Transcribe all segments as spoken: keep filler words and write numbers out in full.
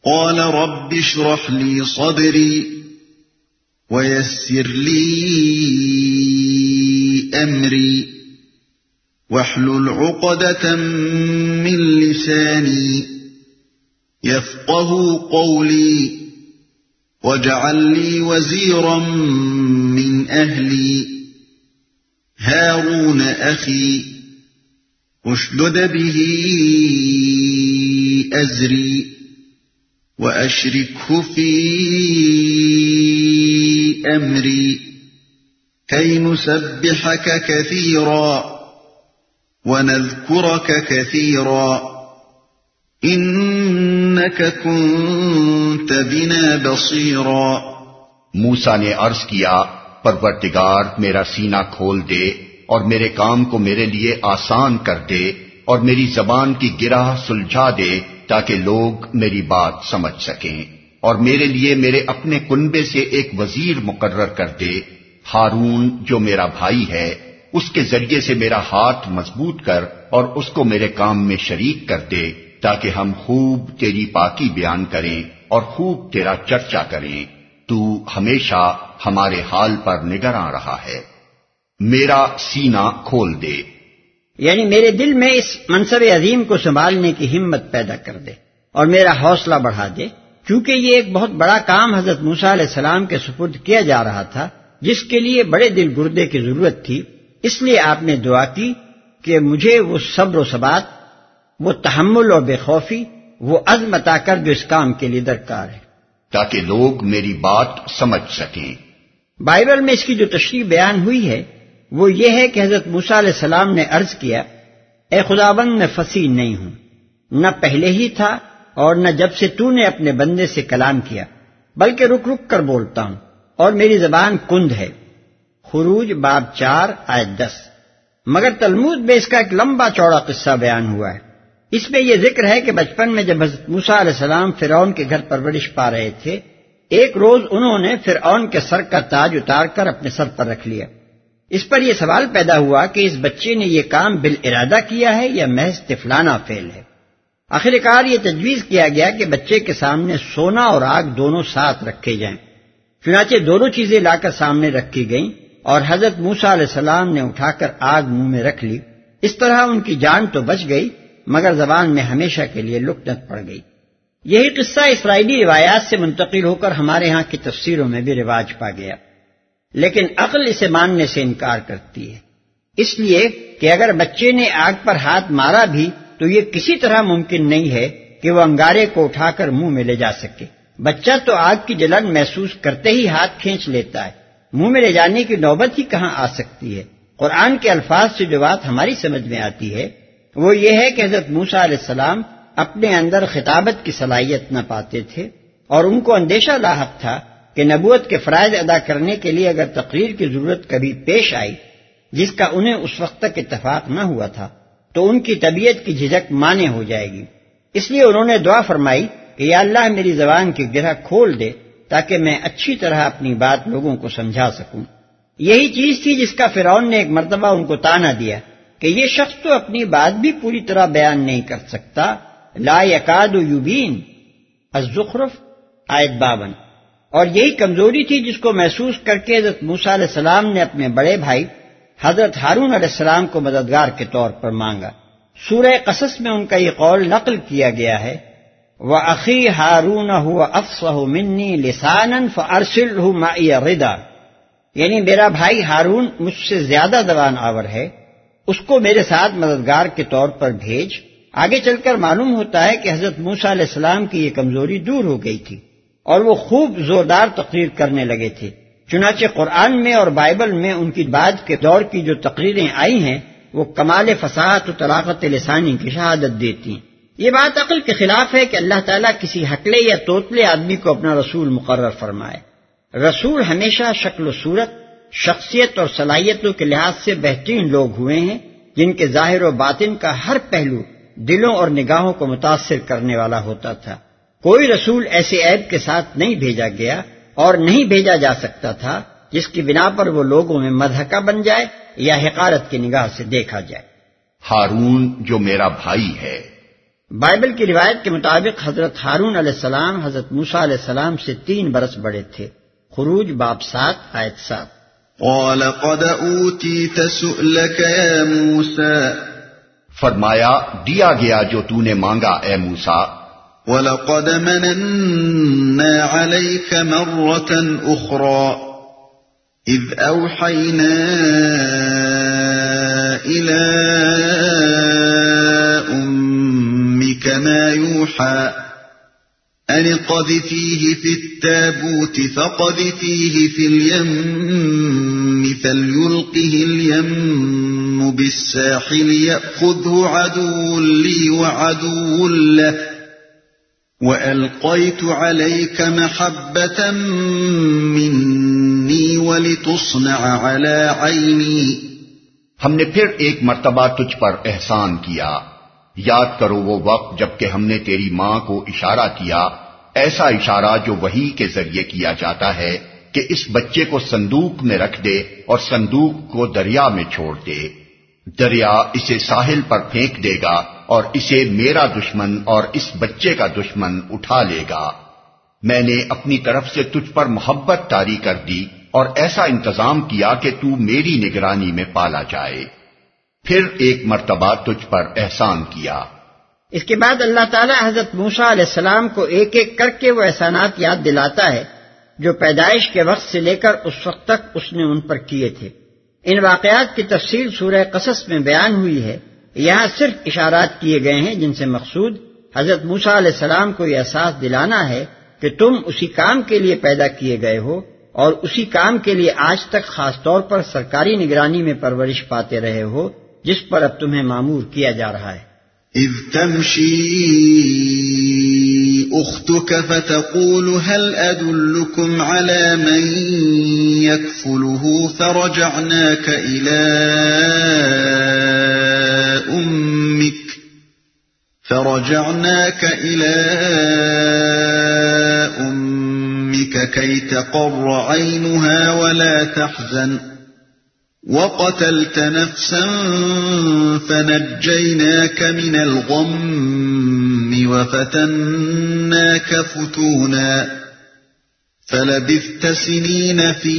قال رب اشرح لي صدري ويسر لي أمري واحلل عقدة من لساني يفقهوا قولي واجعل لي وزيرا من أهلي هارون أخي اشدد به أزري وأشركه في أمري كي نسبحك كثيرا وَنَذْكُرَكَ كَثِيرًا إِنَّكَ كُنْتَ بِنَا بَصِيرًا۔ موسیٰ نے عرض کیا، پروردگار میرا سینہ کھول دے اور میرے کام کو میرے لیے آسان کر دے اور میری زبان کی گرہ سلجھا دے تاکہ لوگ میری بات سمجھ سکیں، اور میرے لیے میرے اپنے کنبے سے ایک وزیر مقرر کر دے، ہارون جو میرا بھائی ہے، اس کے ذریعے سے میرا ہاتھ مضبوط کر اور اس کو میرے کام میں شریک کر دے تاکہ ہم خوب تیری پاکی بیان کریں اور خوب تیرا چرچا کریں۔ تو ہمیشہ ہمارے حال پر نگراں رہا ہے۔ میرا سینہ کھول دے، یعنی میرے دل میں اس منصب عظیم کو سنبھالنے کی ہمت پیدا کر دے اور میرا حوصلہ بڑھا دے، چونکہ یہ ایک بہت بڑا کام حضرت موسیٰ علیہ السلام کے سپرد کیا جا رہا تھا، جس کے لیے بڑے دل گردے کی ضرورت تھی۔ اس لیے آپ نے دعا کی کہ مجھے وہ صبر و ثبات، وہ تحمل اور بے خوفی، وہ عزم عطا کر جو اس کام کے لیے درکار ہے، تاکہ لوگ میری بات سمجھ سکیں۔ بائبل میں اس کی جو تشریح بیان ہوئی ہے وہ یہ ہے کہ حضرت موسیٰ علیہ السلام نے عرض کیا، اے خداوند میں فصیح نہیں ہوں، نہ پہلے ہی تھا اور نہ جب سے تو نے اپنے بندے سے کلام کیا، بلکہ رک رک کر بولتا ہوں اور میری زبان کند ہے۔ خروج باب چار آیت دس۔ مگر تلمود میں اس کا ایک لمبا چوڑا قصہ بیان ہوا ہے۔ اس میں یہ ذکر ہے کہ بچپن میں جب حضرت موسیٰ علیہ السلام فرعون کے گھر پرورش پا رہے تھے، ایک روز انہوں نے فرعون کے سر کا تاج اتار کر اپنے سر پر رکھ لیا۔ اس پر یہ سوال پیدا ہوا کہ اس بچے نے یہ کام بالارادہ کیا ہے یا محض طفلانہ فعل ہے۔ آخر کار یہ تجویز کیا گیا کہ بچے کے سامنے سونا اور آگ دونوں ساتھ رکھے جائیں۔ چنانچہ دونوں چیزیں لا کر سامنے رکھی گئیں اور حضرت موسیٰ علیہ السلام نے اٹھا کر آگ منہ میں رکھ لی۔ اس طرح ان کی جان تو بچ گئی مگر زبان میں ہمیشہ کے لیے لکنت پڑ گئی۔ یہی قصہ اسرائیلی روایات سے منتقل ہو کر ہمارے ہاں کی تفسیروں میں بھی رواج پا گیا، لیکن عقل اسے ماننے سے انکار کرتی ہے، اس لیے کہ اگر بچے نے آگ پر ہاتھ مارا بھی تو یہ کسی طرح ممکن نہیں ہے کہ وہ انگارے کو اٹھا کر منہ میں لے جا سکے۔ بچہ تو آگ کی جلن محسوس کرتے ہی ہاتھ کھینچ لیتا ہے، منہ میں لے جانے کی نوبت ہی کہاں آ سکتی ہے۔ قرآن کے الفاظ سے جو بات ہماری سمجھ میں آتی ہے وہ یہ ہے کہ حضرت موسیٰ علیہ السلام اپنے اندر خطابت کی صلاحیت نہ پاتے تھے اور ان کو اندیشہ لاحق تھا کہ نبوت کے فرائض ادا کرنے کے لیے اگر تقریر کی ضرورت کبھی پیش آئی جس کا انہیں اس وقت تک اتفاق نہ ہوا تھا تو ان کی طبیعت کی جھجک مانے ہو جائے گی۔ اس لیے انہوں نے دعا فرمائی کہ یا اللہ میری زبان کی گرہ کھول دے تاکہ میں اچھی طرح اپنی بات لوگوں کو سمجھا سکوں۔ یہی چیز تھی جس کا فرعون نے ایک مرتبہ ان کو طعنہ دیا کہ یہ شخص تو اپنی بات بھی پوری طرح بیان نہیں کر سکتا، لا یکاد یبین، الزخرف آیت باون۔ اور یہی کمزوری تھی جس کو محسوس کر کے حضرت موسیٰ علیہ السلام نے اپنے بڑے بھائی حضرت ہارون علیہ السلام کو مددگار کے طور پر مانگا۔ سورہ قصص میں ان کا یہ قول نقل کیا گیا ہے، وَأَخِي هَارُونَ هُوَ أَفْصَحُ مِنِّي لِسَانًا فَأَرْسِلْهُ مَعِيَ رِدًا، یعنی میرا بھائی ہارون مجھ سے زیادہ زبان آور ہے، اس کو میرے ساتھ مددگار کے طور پر بھیج۔ آگے چل کر معلوم ہوتا ہے کہ حضرت موسیٰ علیہ السلام کی یہ کمزوری دور ہو گئی تھی اور وہ خوب زوردار تقریر کرنے لگے تھے۔ چنانچہ قرآن میں اور بائبل میں ان کی بعد کے دور کی جو تقریریں آئی ہیں وہ کمال فصاحت و طلاقت لسانی کی شہادت دیتی ہیں۔ یہ بات عقل کے خلاف ہے کہ اللہ تعالیٰ کسی ہکلے یا توتلے آدمی کو اپنا رسول مقرر فرمائے۔ رسول ہمیشہ شکل و صورت، شخصیت اور صلاحیتوں کے لحاظ سے بہترین لوگ ہوئے ہیں جن کے ظاہر و باطن کا ہر پہلو دلوں اور نگاہوں کو متاثر کرنے والا ہوتا تھا۔ کوئی رسول ایسے عیب کے ساتھ نہیں بھیجا گیا اور نہیں بھیجا جا سکتا تھا جس کی بنا پر وہ لوگوں میں مضحکہ بن جائے یا حقارت کی نگاہ سے دیکھا جائے۔ ہارون جو میرا بھائی ہے، بائبل کی روایت کے مطابق حضرت ہارون علیہ السلام حضرت موسیٰ علیہ السلام سے تین برس بڑے تھے۔ خروج باب سات آیت سات۔ قال قد اوتیت سؤلک یا موسیٰ، فرمایا دیا گیا جو تو نے مانگا اے موسیٰ، وَلَقَدْ مَنَنَّا عَلَيْكَ مَرَّةً أُخْرَى إِذْ أَوْحَيْنَا إِلَىٰ أُمِّكَ مَا يُوحَىٰ أَنِ اقْذِفِيهِ فِي التَّابُوتِ فَاقْذِفِيهِ فِي الْيَمِّ فَلْيُلْقِهِ الْيَمُّ بِالسَّاحِلِ يَأْخُذْهُ عَدُوٌّ لِّي وَعَدُوٌّ لَّهُ وَأَلْقَيْتُ عَلَيْكَ مَحَبَّةً مِّنِّي وَلِتُصْنَعَ عَلَىٰ عَيْنِي۔ ہم نے پھر ایک مرتبہ تجھ پر احسان کیا، یاد کرو وہ وقت جب کہ ہم نے تیری ماں کو اشارہ کیا، ایسا اشارہ جو وحی کے ذریعے کیا جاتا ہے کہ اس بچے کو صندوق میں رکھ دے اور صندوق کو دریا میں چھوڑ دے، دریا اسے ساحل پر پھینک دے گا اور اسے میرا دشمن اور اس بچے کا دشمن اٹھا لے گا۔ میں نے اپنی طرف سے تجھ پر محبت طاری کر دی اور ایسا انتظام کیا کہ تو میری نگرانی میں پالا جائے، پھر ایک مرتبہ تجھ پر احسان کیا۔ اس کے بعد اللہ تعالیٰ حضرت موسیٰ علیہ السلام کو ایک ایک کر کے وہ احسانات یاد دلاتا ہے جو پیدائش کے وقت سے لے کر اس وقت تک اس نے ان پر کیے تھے۔ ان واقعات کی تفصیل سورہ قصص میں بیان ہوئی ہے، یہاں صرف اشارات کیے گئے ہیں جن سے مقصود حضرت موسیٰ علیہ السلام کو یہ احساس دلانا ہے کہ تم اسی کام کے لیے پیدا کیے گئے ہو اور اسی کام کے لیے آج تک خاص طور پر سرکاری نگرانی میں پرورش پاتے رہے ہو جس پر اب تمہیں مامور کیا جا رہا ہے۔ اذ تمشی اختك فتقول هل ادلكم على من يكفله فرجعناك الى امك فرجعناك الى امك كي تقر عينها ولا تحزن وقتلت نفسا فنجيناك من الغم وفتناك فتونا فلبثت سنين في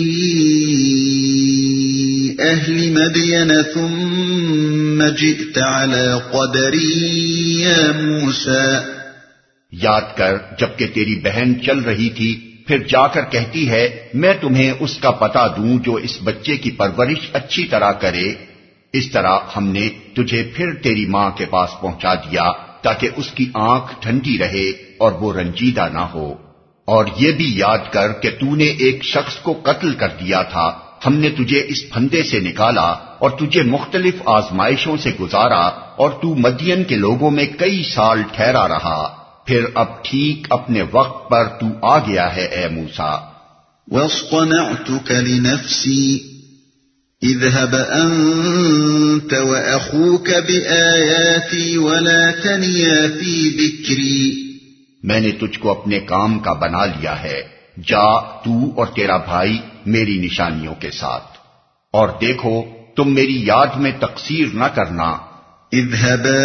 أهل مدين ثم جئت على قدر يا موسى۔ یاد کر جبکہ تیری بہن چل رہی تھی پھر جا کر کہتی ہے میں تمہیں اس کا پتہ دوں جو اس بچے کی پرورش اچھی طرح کرے، اس طرح ہم نے تجھے پھر تیری ماں کے پاس پہنچا دیا تاکہ اس کی آنکھ ٹھنڈی رہے اور وہ رنجیدہ نہ ہو۔ اور یہ بھی یاد کر کہ تو نے ایک شخص کو قتل کر دیا تھا، ہم نے تجھے اس پھندے سے نکالا اور تجھے مختلف آزمائشوں سے گزارا اور تو مدین کے لوگوں میں کئی سال ٹھہرا رہا، پھر اب ٹھیک اپنے وقت پر تو آ گیا ہے اے موسیٰ۔ وَاصْطَنَعْتُكَ لِنَفْسِي اذهب أنت وأخوك بآياتي ولا تنيا في ذكري۔ میں نے تجھ کو اپنے کام کا بنا لیا ہے، جا تو اور تیرا بھائی میری نشانیوں کے ساتھ، اور دیکھو تم میری یاد میں تقصیر نہ کرنا۔ اذهبا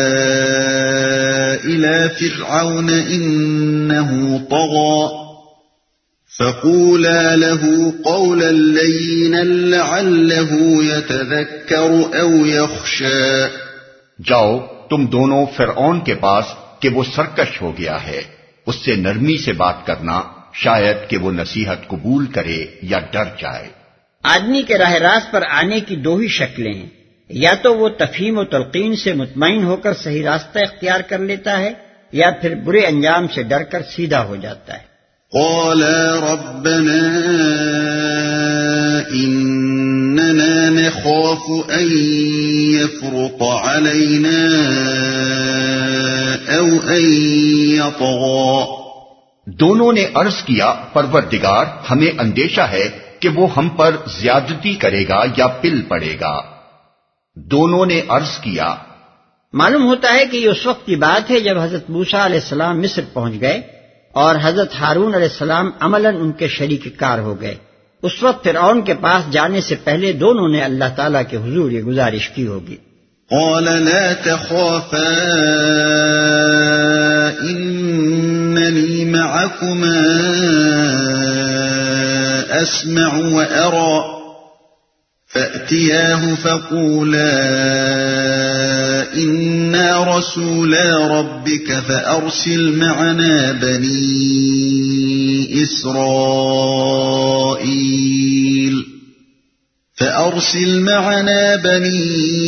إلى فرعون إنه طغى فقولا له قولا لينا لعله يتذكر أو يخشى۔ جاؤ تم دونوں فرعون کے پاس کہ وہ سرکش ہو گیا ہے، اس سے نرمی سے بات کرنا، شاید کہ وہ نصیحت قبول کرے یا ڈر جائے۔ آدمی کے راہ راست پر آنے کی دو ہی شکلیں ہیں، یا تو وہ تفہیم و تلقین سے مطمئن ہو کر صحیح راستہ اختیار کر لیتا ہے یا پھر برے انجام سے ڈر کر سیدھا ہو جاتا ہے۔ قالا ربنا اننا نخاف ان يفرط علينا او ان يطغى۔ دونوں نے عرض کیا پروردگار ہمیں اندیشہ ہے کہ وہ ہم پر زیادتی کرے گا یا پل پڑے گا۔ دونوں نے عرض کیا۔ معلوم ہوتا ہے کہ یہ اس وقت کی بات ہے جب حضرت موسیٰ علیہ السلام مصر پہنچ گئے اور حضرت ہارون علیہ السلام عملاً ان کے شریک کار ہو گئے۔ اس وقت فرعون کے پاس جانے سے پہلے دونوں نے اللہ تعالیٰ کے حضور یہ گزارش کی ہوگی۔ قال لا تخافا إنني معكما أسمع وأرى فأتياه فقولا إنا رسولا ربك فأرسل معنا بني إسرائيل فأرسل معنا بني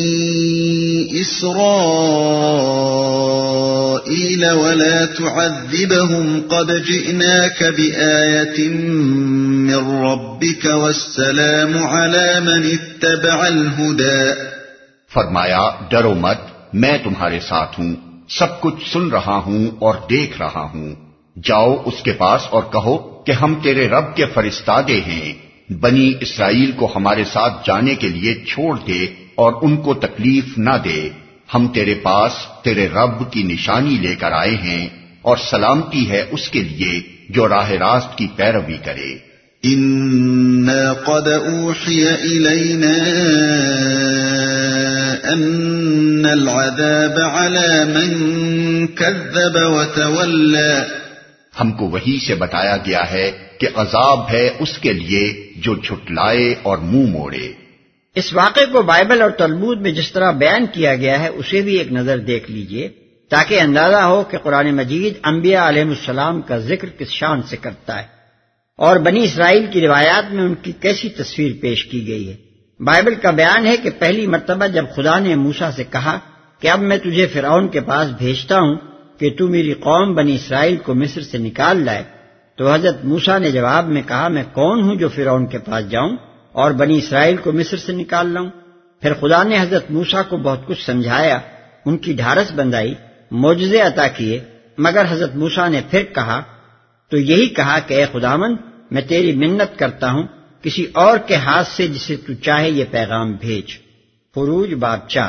إسرائيل ولا تعذبهم قد جئناك بآية من ربك والسلام على من اتبع الهدى. فرمایا ڈرو مت، میں تمہارے ساتھ ہوں، سب کچھ سن رہا ہوں اور دیکھ رہا ہوں. جاؤ اس کے پاس اور کہو کہ ہم تیرے رب کے فرستادے ہیں، بنی اسرائیل کو ہمارے ساتھ جانے کے لیے چھوڑ دے اور ان کو تکلیف نہ دے. ہم تیرے پاس تیرے رب کی نشانی لے کر آئے ہیں اور سلامتی ہے اس کے لیے جو راہ راست کی پیروی کرے. اِنَّا قَدْ أُوحِيَ إِلَيْنَا أَنَّ الْعَذَابَ عَلَى مَنْ كَذَّبَ وَتَوَلَّى. ہم کو وحی سے بتایا گیا ہے کہ عذاب ہے اس کے لیے جو جھٹلائے اور منہ موڑے. اس واقعے کو بائبل اور تلمود میں جس طرح بیان کیا گیا ہے اسے بھی ایک نظر دیکھ لیجئے تاکہ اندازہ ہو کہ قرآن مجید انبیاء علیہ السلام کا ذکر کس شان سے کرتا ہے اور بنی اسرائیل کی روایات میں ان کی کیسی تصویر پیش کی گئی ہے. بائبل کا بیان ہے کہ پہلی مرتبہ جب خدا نے موسیٰ سے کہا کہ اب میں تجھے فرعون کے پاس بھیجتا ہوں کہ تو میری قوم بنی اسرائیل کو مصر سے نکال لائے، تو حضرت موسیٰ نے جواب میں کہا میں کون ہوں جو فرعون کے پاس جاؤں اور بنی اسرائیل کو مصر سے نکال لاؤں. پھر خدا نے حضرت موسیٰ کو بہت کچھ سمجھایا، ان کی ڈھارس بندائی، معجزے عطا کیے، مگر حضرت موسیٰ نے پھر کہا تو یہی کہا کہ اے خداوند میں تیری منت کرتا ہوں کسی اور کے ہاتھ سے جسے تو چاہے یہ پیغام بھیج. خروج باب چار.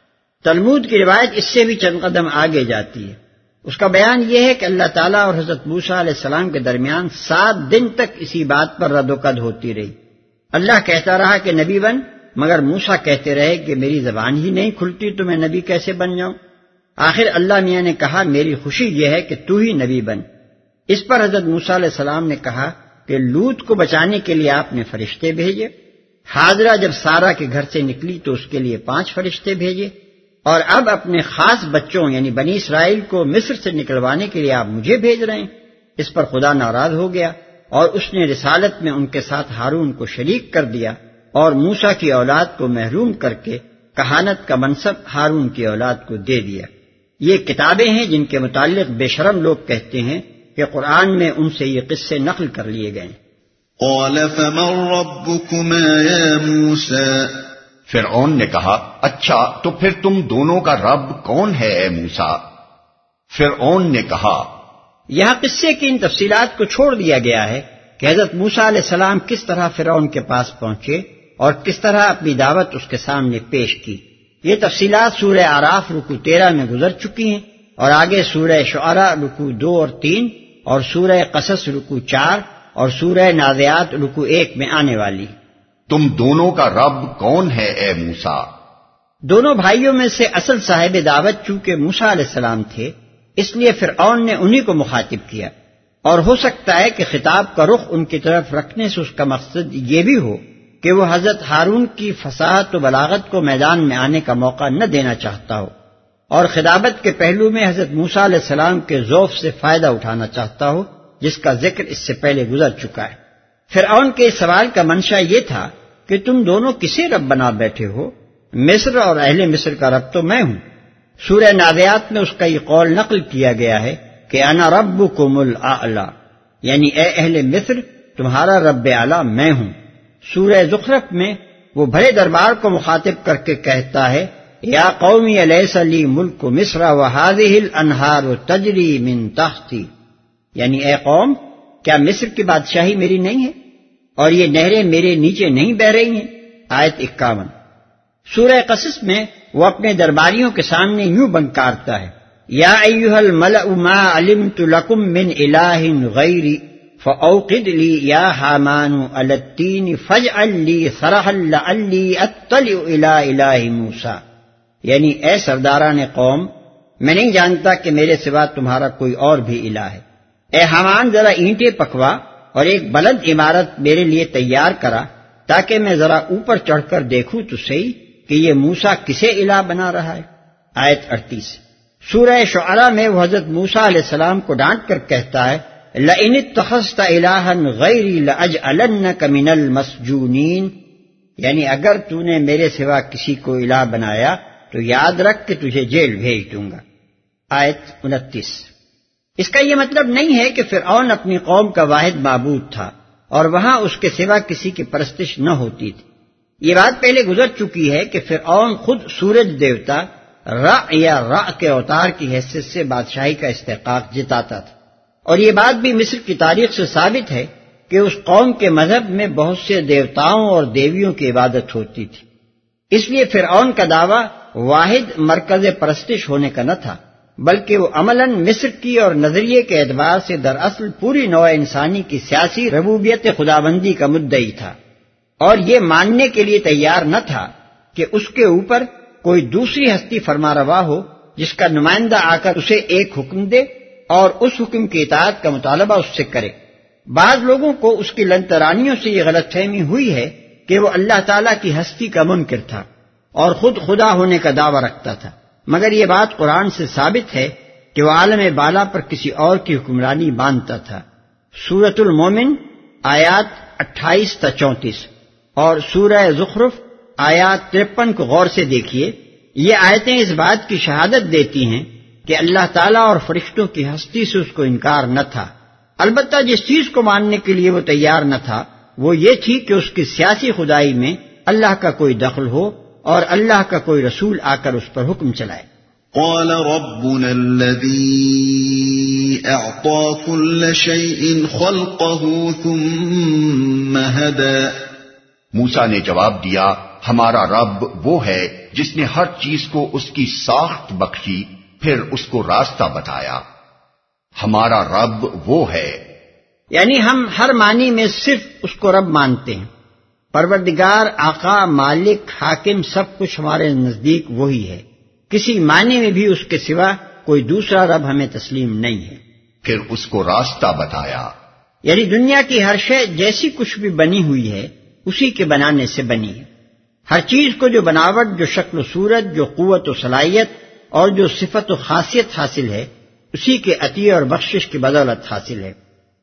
تلمود کی روایت اس سے بھی چند قدم آگے جاتی ہے. اس کا بیان یہ ہے کہ اللہ تعالیٰ اور حضرت موسیٰ علیہ السلام کے درمیان سات دن تک اسی بات پر رد و قد ہوتی رہی. اللہ کہتا رہا کہ نبی بن، مگر موسیٰ کہتے رہے کہ میری زبان ہی نہیں کھلتی تو میں نبی کیسے بن جاؤں. آخر اللہ میاں نے کہا میری خوشی یہ ہے کہ تو ہی نبی بن. اس پر حضرت موسیٰ علیہ السلام نے کہا کہ لوط کو بچانے کے لیے آپ نے فرشتے بھیجے. حاضرہ جب سارا کے گھر سے نکلی تو اس کے لیے پانچ فرشتے بھیجے، اور اب اپنے خاص بچوں یعنی بنی اسرائیل کو مصر سے نکلوانے کے لیے آپ مجھے بھیج رہے ہیں. اس پر خدا ناراض ہو گیا اور اس نے رسالت میں ان کے ساتھ ہارون کو شریک کر دیا اور موسیٰ کی اولاد کو محروم کر کے کہانت کا منصب ہارون کی اولاد کو دے دیا. یہ کتابیں ہیں جن کے متعلق بے شرم لوگ کہتے ہیں کہ قرآن میں ان سے یہ قصے نقل کر لیے گئے. قال فمن ربكما يا موسى. فرعون نے کہا اچھا تو پھر تم دونوں کا رب کون ہے اے موسیٰ؟ فرعون نے کہا یہاں قصے کی ان تفصیلات کو چھوڑ دیا گیا ہے کہ حضرت موسیٰ علیہ السلام کس طرح فرعون کے پاس پہنچے اور کس طرح اپنی دعوت اس کے سامنے پیش کی. یہ تفصیلات سورہ اعراف رکوع تیرہ میں گزر چکی ہیں اور آگے سورہ شعراء رکوع دو اور تین اور سورہ قصص رکوع چار اور سورہ نازعات رکوع ایک میں آنے والی. تم دونوں کا رب کون ہے اے موسیٰ؟ دونوں بھائیوں میں سے اصل صاحب دعوت چونکہ موسیٰ علیہ السلام تھے اس لیے فرعون نے انہی کو مخاطب کیا، اور ہو سکتا ہے کہ خطاب کا رخ ان کی طرف رکھنے سے اس کا مقصد یہ بھی ہو کہ وہ حضرت ہارون کی فصاحت و بلاغت کو میدان میں آنے کا موقع نہ دینا چاہتا ہو اور خطابت کے پہلو میں حضرت موسیٰ علیہ السلام کے ذوف سے فائدہ اٹھانا چاہتا ہو جس کا ذکر اس سے پہلے گزر چکا ہے. فرعون کے اس سوال کا منشا یہ تھا کہ تم دونوں کسے رب بنا بیٹھے ہو؟ مصر اور اہل مصر کا رب تو میں ہوں. سورہ نازعات میں اس کا یہ قول نقل کیا گیا ہے کہ انا ربکم الاعلی، یعنی اے اہل مصر تمہارا رب اعلی میں ہوں. سورہ زخرف میں وہ بڑے دربار کو مخاطب کر کے کہتا ہے یا قومی الیس لی ملک مصر وہذہ الانہار تجری من تحتی، یعنی اے قوم کیا مصر کی بادشاہی میری نہیں ہے اور یہ نہریں میرے نیچے نہیں بہ رہی ہیں. آیت اکاون. سورہ قصص میں وہ اپنے درباریوں کے سامنے یوں بنکارتا ہے یا ایھا الملأ ما علمت لکم من الہ غیری فاوقد لی یا حامان علی الطین فاجعل لی صرحا لعلی اطلع الی الہ موسیٰ. یعنی اے سرداران قوم، میں نہیں جانتا کہ میرے سوا تمہارا کوئی اور بھی الہ ہے۔ اے حامان، ذرا اینٹیں پکوا اور ایک بلند عمارت میرے لیے تیار کرا تاکہ میں ذرا اوپر چڑھ کر دیکھوں تو صحیح کہ یہ موسیٰ کسے الہ بنا رہا ہے۔ آیت اڑتیس۔ سورہ شعراء میں وہ حضرت موسیٰ علیہ السلام کو ڈانٹ کر کہتا ہے، لئن اتخذت الہا غیری لاجعلنک من المسجونین، یعنی اگر تو نے میرے سوا کسی کو الہ بنایا تو یاد رکھ کہ تجھے جیل بھیج دوں گا۔ آیت انتیس۔ اس کا یہ مطلب نہیں ہے کہ فرعون اپنی قوم کا واحد معبود تھا اور وہاں اس کے سوا کسی کی پرستش نہ ہوتی تھی۔ یہ بات پہلے گزر چکی ہے کہ فرعون خود سورج دیوتا را یا را کے اوتار کی حیثیت سے بادشاہی کا استحقاق جتاتا تھا، اور یہ بات بھی مصر کی تاریخ سے ثابت ہے کہ اس قوم کے مذہب میں بہت سے دیوتاؤں اور دیویوں کی عبادت ہوتی تھی۔ اس لیے فرعون کا دعویٰ واحد مرکز پرستش ہونے کا نہ تھا، بلکہ وہ عملاً مصر کی اور نظریے کے اعتبار سے دراصل پوری نوع انسانی کی سیاسی ربوبیت خداوندی کا مدعی تھا، اور یہ ماننے کے لیے تیار نہ تھا کہ اس کے اوپر کوئی دوسری ہستی فرما روا ہو جس کا نمائندہ آ کر اسے ایک حکم دے اور اس حکم کی اطاعت کا مطالبہ اس سے کرے۔ بعض لوگوں کو اس کی لن ترانیوں سے یہ غلط فہمی ہوئی ہے کہ وہ اللہ تعالیٰ کی ہستی کا منکر تھا اور خود خدا ہونے کا دعویٰ رکھتا تھا، مگر یہ بات قرآن سے ثابت ہے کہ وہ عالم بالا پر کسی اور کی حکمرانی مانتا تھا۔ سورۃ المومن آیات اٹھائیس تا چونتیس اور سورہ زخرف آیات ترپن کو غور سے دیکھیے۔ یہ آیتیں اس بات کی شہادت دیتی ہیں کہ اللہ تعالیٰ اور فرشتوں کی ہستی سے اس کو انکار نہ تھا، البتہ جس چیز کو ماننے کے لیے وہ تیار نہ تھا وہ یہ تھی کہ اس کی سیاسی خدائی میں اللہ کا کوئی دخل ہو اور اللہ کا کوئی رسول آ کر اس پر حکم چلائے۔ قال ربنا الذي اعطى كل شيء خلقه ثم هدى، موسیٰ نے جواب دیا، ہمارا رب وہ ہے جس نے ہر چیز کو اس کی ساخت بخشی پھر اس کو راستہ بتایا۔ ہمارا رب وہ ہے، یعنی ہم ہر معنی میں صرف اس کو رب مانتے ہیں۔ پروردگار، آقا، مالک، حاکم، سب کچھ ہمارے نزدیک وہی ہے، کسی معنی میں بھی اس کے سوا کوئی دوسرا رب ہمیں تسلیم نہیں ہے۔ پھر اس کو راستہ بتایا، یعنی دنیا کی ہر شے جیسی کچھ بھی بنی ہوئی ہے اسی کے بنانے سے بنی ہے۔ ہر چیز کو جو بناوٹ، جو شکل و صورت، جو قوت و صلاحیت اور جو صفت و خاصیت حاصل ہے اسی کے عطیے اور بخشش کی بدولت حاصل ہے۔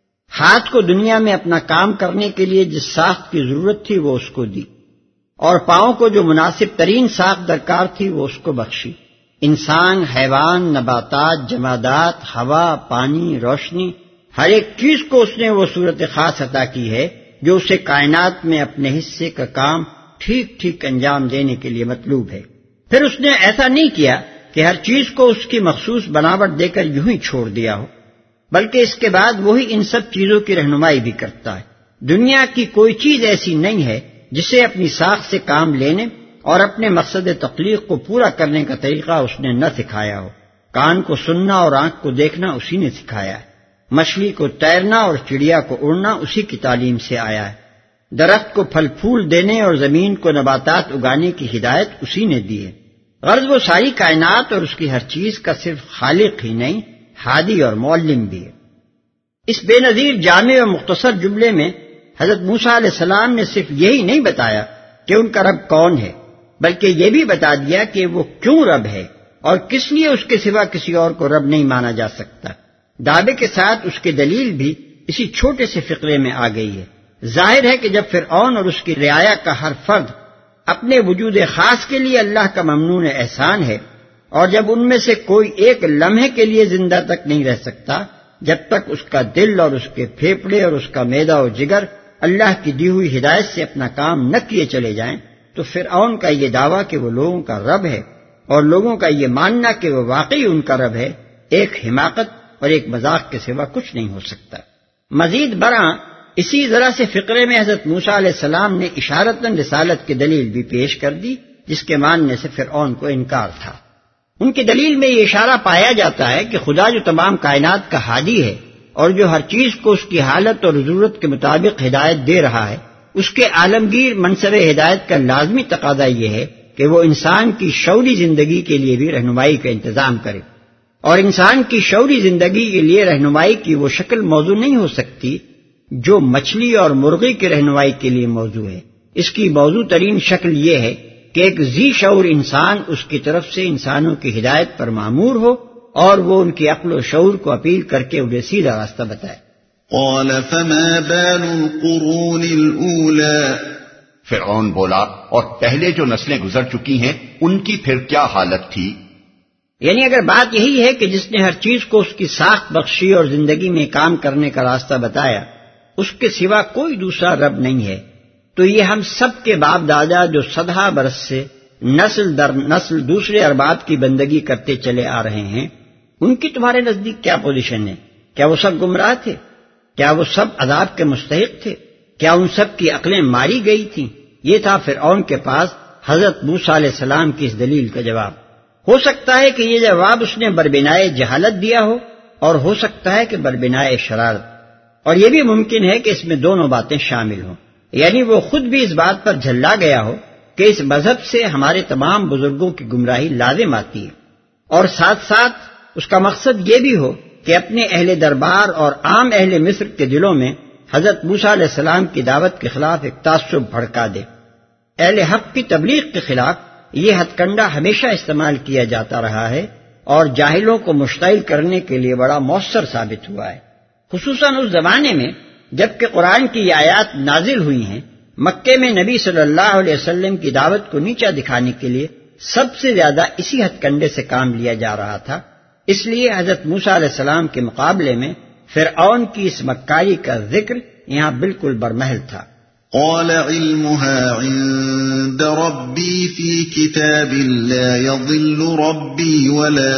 ہاتھ کو دنیا میں اپنا کام کرنے کے لیے جس ساخت کی ضرورت تھی وہ اس کو دی، اور پاؤں کو جو مناسب ترین ساخت درکار تھی وہ اس کو بخشی۔ انسان، حیوان، نباتات، جمادات، ہوا، پانی، روشنی، ہر ایک چیز کو اس نے وہ صورت خاص عطا کی ہے جو اسے کائنات میں اپنے حصے کا کام ٹھیک ٹھیک انجام دینے کے لیے مطلوب ہے۔ پھر اس نے ایسا نہیں کیا کہ ہر چیز کو اس کی مخصوص بناوٹ دے کر یوں ہی چھوڑ دیا ہو، بلکہ اس کے بعد وہی ان سب چیزوں کی رہنمائی بھی کرتا ہے۔ دنیا کی کوئی چیز ایسی نہیں ہے جسے اپنی ساخت سے کام لینے اور اپنے مقصد تخلیق کو پورا کرنے کا طریقہ اس نے نہ سکھایا ہو۔ کان کو سننا اور آنکھ کو دیکھنا اسی نے سکھایا ہے، مچھلی کو تیرنا اور چڑیا کو اڑنا اسی کی تعلیم سے آیا ہے، درخت کو پھل پھول دینے اور زمین کو نباتات اگانے کی ہدایت اسی نے دی ہے۔ غرض وہ ساری کائنات اور اس کی ہر چیز کا صرف خالق ہی نہیں، ہادی اور معلم بھی ہے۔ اس بے نظیر جامع و مختصر جملے میں حضرت موسیٰ علیہ السلام نے صرف یہی نہیں بتایا کہ ان کا رب کون ہے، بلکہ یہ بھی بتا دیا کہ وہ کیوں رب ہے اور کس لیے اس کے سوا کسی اور کو رب نہیں مانا جا سکتا۔ دعوے کے ساتھ اس کی دلیل بھی اسی چھوٹے سے فقرے میں آ گئی ہے۔ ظاہر ہے کہ جب فرعون اور اس کی رعایا کا ہر فرد اپنے وجود خاص کے لیے اللہ کا ممنون احسان ہے، اور جب ان میں سے کوئی ایک لمحے کے لیے زندہ تک نہیں رہ سکتا جب تک اس کا دل اور اس کے پھیپھڑے اور اس کا معدہ و جگر اللہ کی دی ہوئی ہدایت سے اپنا کام نہ کیے چلے جائیں، تو فرعون کا یہ دعویٰ کہ وہ لوگوں کا رب ہے اور لوگوں کا یہ ماننا کہ وہ واقعی ان کا رب ہے ایک حماقت اور ایک مذاق کے سوا کچھ نہیں ہو سکتا۔ مزید برآں اسی ذرا سے فقرے میں حضرت موسیٰ علیہ السلام نے اشارتاً رسالت کی دلیل بھی پیش کر دی جس کے ماننے سے فرعون کو انکار تھا۔ ان کی دلیل میں یہ اشارہ پایا جاتا ہے کہ خدا جو تمام کائنات کا ہادی ہے اور جو ہر چیز کو اس کی حالت اور ضرورت کے مطابق ہدایت دے رہا ہے، اس کے عالمگیر منصب ہدایت کا لازمی تقاضا یہ ہے کہ وہ انسان کی شعوری زندگی کے لیے بھی رہنمائی کا انتظام کرے، اور انسان کی شعوری زندگی کے لیے رہنمائی کی وہ شکل موزوں نہیں ہو سکتی جو مچھلی اور مرغی کی رہنمائی کے لیے موزوں ہے۔ اس کی موزوں ترین شکل یہ ہے کہ ایک ذی شعور انسان اس کی طرف سے انسانوں کی ہدایت پر مامور ہو اور وہ ان کی عقل و شعور کو اپیل کر کے انہیں سیدھا راستہ بتائے۔ قال فما بال القرون الأولى فرعون بولا، اور پہلے جو نسلیں گزر چکی ہیں ان کی پھر کیا حالت تھی؟ یعنی اگر بات یہی ہے کہ جس نے ہر چیز کو اس کی ساخت بخشی اور زندگی میں کام کرنے کا راستہ بتایا، اس کے سوا کوئی دوسرا رب نہیں ہے، تو یہ ہم سب کے باپ دادا جو صدہا برس سے نسل در نسل دوسرے ارباب کی بندگی کرتے چلے آ رہے ہیں، ان کی تمہارے نزدیک کیا پوزیشن ہے؟ کیا وہ سب گمراہ تھے؟ کیا وہ سب عذاب کے مستحق تھے؟ کیا ان سب کی عقلیں ماری گئی تھیں؟ یہ تھا فرعون کے پاس حضرت موسیٰ علیہ السلام کی اس دلیل کا جواب۔ ہو سکتا ہے کہ یہ جواب اس نے بربنائے جہالت دیا ہو، اور ہو سکتا ہے کہ بربنائے شرارت، اور یہ بھی ممکن ہے کہ اس میں دونوں باتیں شامل ہوں، یعنی وہ خود بھی اس بات پر جھلا گیا ہو کہ اس مذہب سے ہمارے تمام بزرگوں کی گمراہی لازم آتی ہے، اور ساتھ ساتھ اس کا مقصد یہ بھی ہو کہ اپنے اہل دربار اور عام اہل مصر کے دلوں میں حضرت موسیٰ علیہ السلام کی دعوت کے خلاف ایک تعصب بھڑکا دے۔ اہل حق کی تبلیغ کے خلاف یہ ہتھ کنڈا ہمیشہ استعمال کیا جاتا رہا ہے اور جاہلوں کو مشتعل کرنے کے لیے بڑا مؤثر ثابت ہوا ہے، خصوصاً اس زمانے میں جبکہ قرآن کی یہ آیات نازل ہوئی ہیں۔ مکے میں نبی صلی اللہ علیہ وسلم کی دعوت کو نیچا دکھانے کے لیے سب سے زیادہ اسی ہتھ کنڈے سے کام لیا جا رہا تھا، اس لیے حضرت موسیٰ علیہ السلام کے مقابلے میں فرعون کی اس مکاری کا ذکر یہاں بالکل برمحل تھا۔ قال علمها عند ربي في كتاب لا يضل ربي ولا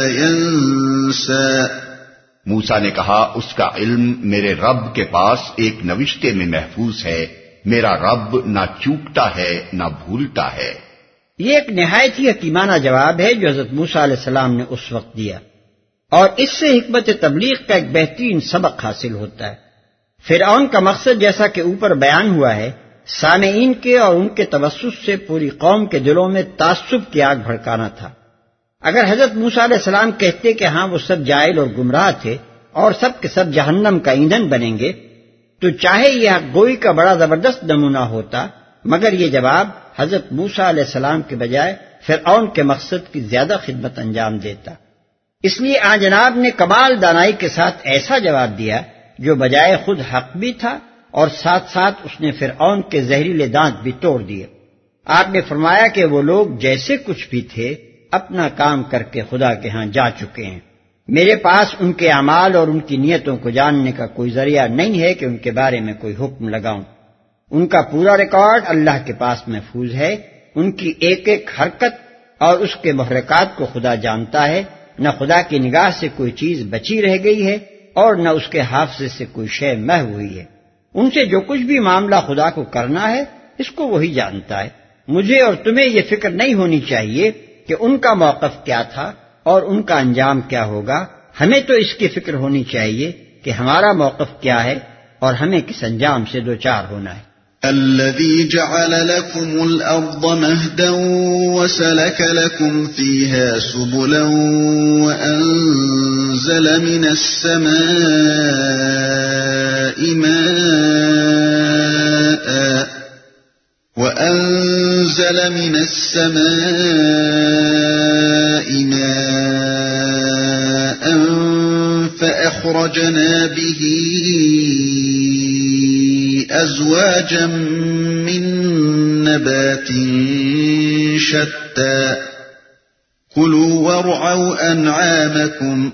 ينسى۔ موسیٰ نے کہا اس کا علم میرے رب کے پاس ایک نوشتے میں محفوظ ہے، میرا رب نہ چوکتا ہے نہ بھولتا ہے۔ یہ ایک نہایت ہی حکیمانہ جواب ہے جو حضرت موسیٰ علیہ السلام نے اس وقت دیا، اور اس سے حکمت تبلیغ کا ایک بہترین سبق حاصل ہوتا ہے۔ فرعون کا مقصد جیسا کہ اوپر بیان ہوا ہے، سامعین کے اور ان کے توسط سے پوری قوم کے دلوں میں تعصب کی آگ بھڑکانا تھا۔ اگر حضرت موسیٰ علیہ السلام کہتے کہ ہاں وہ سب جاہل اور گمراہ تھے اور سب کے سب جہنم کا ایندھن بنیں گے، تو چاہے یہ حق گوئی کا بڑا زبردست نمونہ ہوتا، مگر یہ جواب حضرت موسیٰ علیہ السلام کے بجائے فرعون کے مقصد کی زیادہ خدمت انجام دیتا۔ اس لیے آن جناب نے کمال دانائی کے ساتھ ایسا جواب دیا جو بجائے خود حق بھی تھا، اور ساتھ ساتھ اس نے فرعون کے زہریلے دانت بھی توڑ دیے۔ آپ نے فرمایا کہ وہ لوگ جیسے کچھ بھی تھے اپنا کام کر کے خدا کے ہاں جا چکے ہیں، میرے پاس ان کے اعمال اور ان کی نیتوں کو جاننے کا کوئی ذریعہ نہیں ہے کہ ان کے بارے میں کوئی حکم لگاؤں۔ ان کا پورا ریکارڈ اللہ کے پاس محفوظ ہے، ان کی ایک ایک حرکت اور اس کے محرکات کو خدا جانتا ہے، نہ خدا کی نگاہ سے کوئی چیز بچی رہ گئی ہے اور نہ اس کے حافظے سے کوئی شے محو ہوئی ہے۔ ان سے جو کچھ بھی معاملہ خدا کو کرنا ہے اس کو وہی جانتا ہے۔ مجھے اور تمہیں یہ فکر نہیں ہونی چاہیے کہ ان کا موقف کیا تھا اور ان کا انجام کیا ہوگا، ہمیں تو اس کی فکر ہونی چاہیے کہ ہمارا موقف کیا ہے اور ہمیں کس انجام سے دوچار ہونا ہے۔ الذي جعل لكم الأرض مهدا وسلك لكم فيها سبلا وأنزل من السماء ماء وأنزل من السماء ماء فأخرجنا به أزواجا من نبات شتى كلوا وارعوا أنعامكم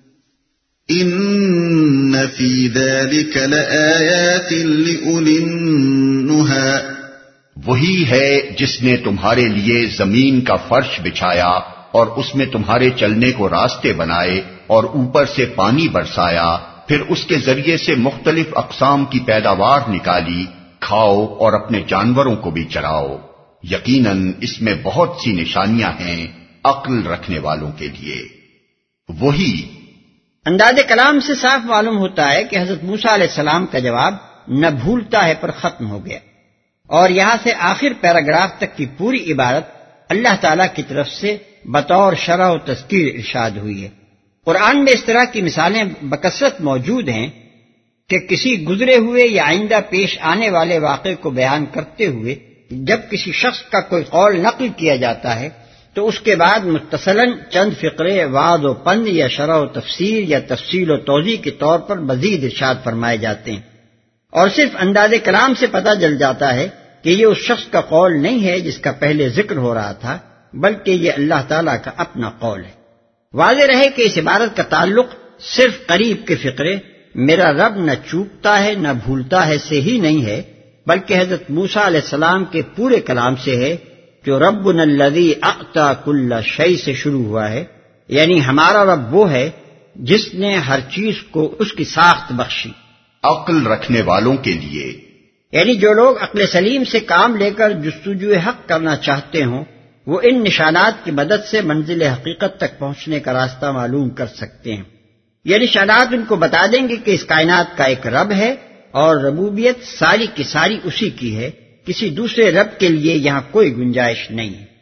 إن في ذلك لآيات لأولي النهى۔ وہی ہے جس نے تمہارے لیے زمین کا فرش بچھایا اور اس میں تمہارے چلنے کو راستے بنائے اور اوپر سے پانی برسایا، پھر اس کے ذریعے سے مختلف اقسام کی پیداوار نکالی، کھاؤ اور اپنے جانوروں کو بھی چراؤ، یقیناً اس میں بہت سی نشانیاں ہیں عقل رکھنے والوں کے لیے۔ وہی انداز کلام سے صاف معلوم ہوتا ہے کہ حضرت موسیٰ علیہ السلام کا جواب نہ بھولتا ہے پر ختم ہو گیا، اور یہاں سے آخر پیراگراف تک کی پوری عبارت اللہ تعالیٰ کی طرف سے بطور شرح و تذکیر ارشاد ہوئی ہے۔ قرآن میں اس طرح کی مثالیں بکثرت موجود ہیں کہ کسی گزرے ہوئے یا آئندہ پیش آنے والے واقعے کو بیان کرتے ہوئے جب کسی شخص کا کوئی قول نقل کیا جاتا ہے تو اس کے بعد متصلاً چند فقرے وعظ و پند یا شرح و تفسیر یا تفصیل و توضیح کے طور پر مزید ارشاد فرمائے جاتے ہیں، اور صرف انداز کلام سے پتہ چل جاتا ہے کہ یہ اس شخص کا قول نہیں ہے جس کا پہلے ذکر ہو رہا تھا، بلکہ یہ اللہ تعالیٰ کا اپنا قول ہے۔ واضح رہے کہ اس عبارت کا تعلق صرف قریب کے فقرے میرا رب نہ چوکتا ہے نہ بھولتا ہے سے ہی نہیں ہے، بلکہ حضرت موسیٰ علیہ السلام کے پورے کلام سے ہے جو ربنا الذی اعطی کل شیء سے شروع ہوا ہے، یعنی ہمارا رب وہ ہے جس نے ہر چیز کو اس کی ساخت بخشی۔ عقل رکھنے والوں کے لیے، یعنی جو لوگ عقل سلیم سے کام لے کر جستجو حق کرنا چاہتے ہوں وہ ان نشانات کی مدد سے منزل حقیقت تک پہنچنے کا راستہ معلوم کر سکتے ہیں۔ یہ نشانات ان کو بتا دیں گے کہ اس کائنات کا ایک رب ہے اور ربوبیت ساری کی ساری اسی کی ہے، کسی دوسرے رب کے لیے یہاں کوئی گنجائش نہیں ہے۔